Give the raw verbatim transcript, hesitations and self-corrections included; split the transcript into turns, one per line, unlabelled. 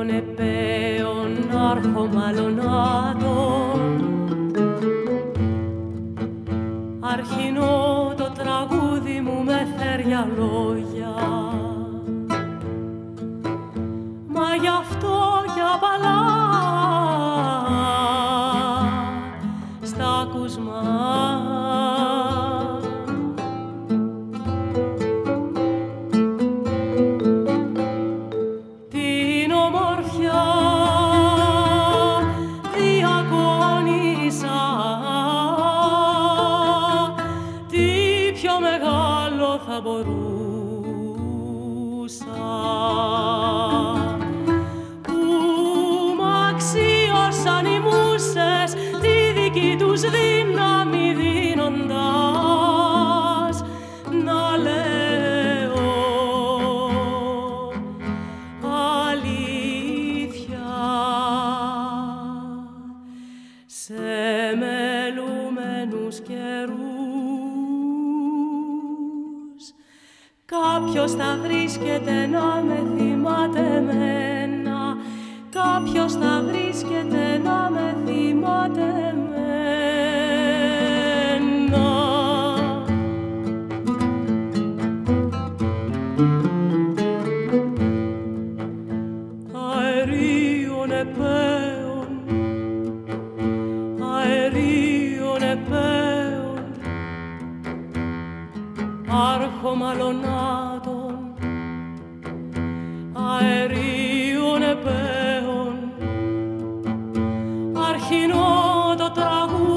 αερίων επέων αρχομαλωνάτων αρχινό το τραγούδι μου με θέρια λόγια μα γι' αυτό κι απαλά στα ακούσμα την ομορφιά διακόνησα τι πιο μεγάλο θα μπορούσα που μ' αξίωσαν οι μουσες τη δική τους δύναμη δίνοντας να λέω αλήθεια σε μελούμενους καιρούς κάποιος θα βρίσκεται να με θυμάται εμένα κάποιος θα βρίσκεται να με θυμάται εμένα αερίων επέων αερίων επέων αρχομαλωνάτων αερίων επέων αρχινό το τραγούδι